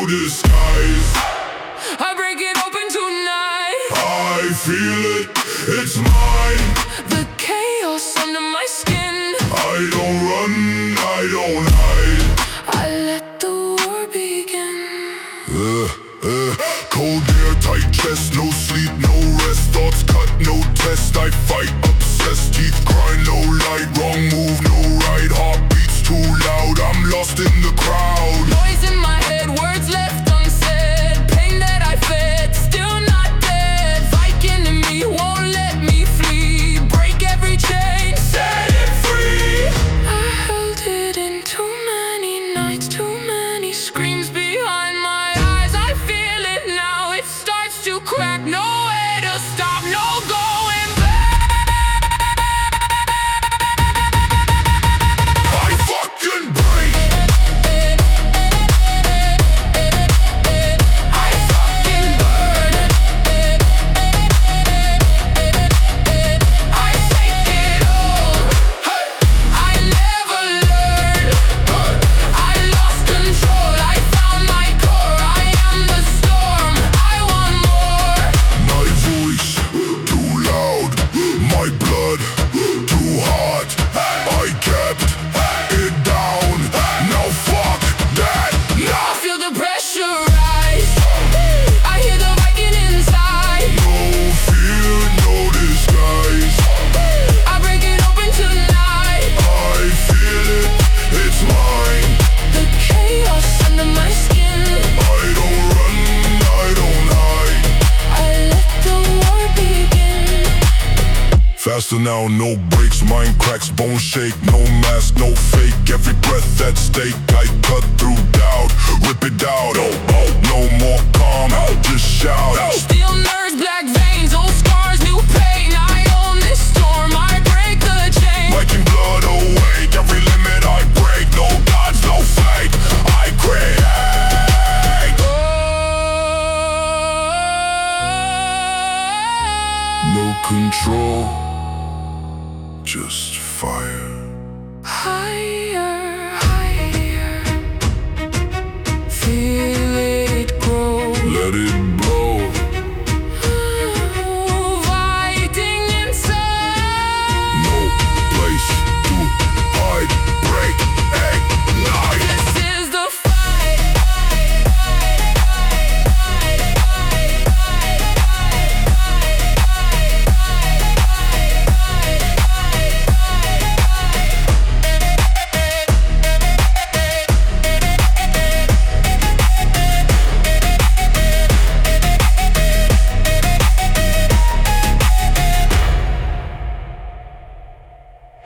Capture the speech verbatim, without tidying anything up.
disguise. I break it open tonight. I feel it, it's mine. The chaos under my skin. I don't run, I don't hide. I let the war begin. uh, uh, Cold air, tight chest, no sleep, no rest. Thoughts cut, no test, I fight, obsessed. Teeth grind, no light, wrong move, no right. Heartbeats too loud, I'm lost in the crowd. Noise in my head, words left unsaid. Pain that I fed, still not dead. Viking in me won't let me flee. Break every chain, set it free. I held it in too many nights, too many screams behind my eyes. I feel it now, it starts to crack. Nowhere to stop, no going back. I fucking break. I fucking burn. I take it all. I never learned. I lost control. I found my core. I am the storm. I want more. My voice, too loud. My blood, too hot. I kept it down. Now fuck that. I feel the pressure rise. I hear the Viking inside. No fear, no disguise. I break it open tonight. I feel it, it's mine. The chaos under my skin. I don't run, I don't hide. I let the war begin. Faster now, no brakes, mind cracks, bones shake. No mask, no fake, every breath at stake. I cut through doubt, rip it out. Oh, oh, no more calm, just shout. Steel nerves, black veins, old scars, new pain. I own this storm, I break the chain. Like in blood awake,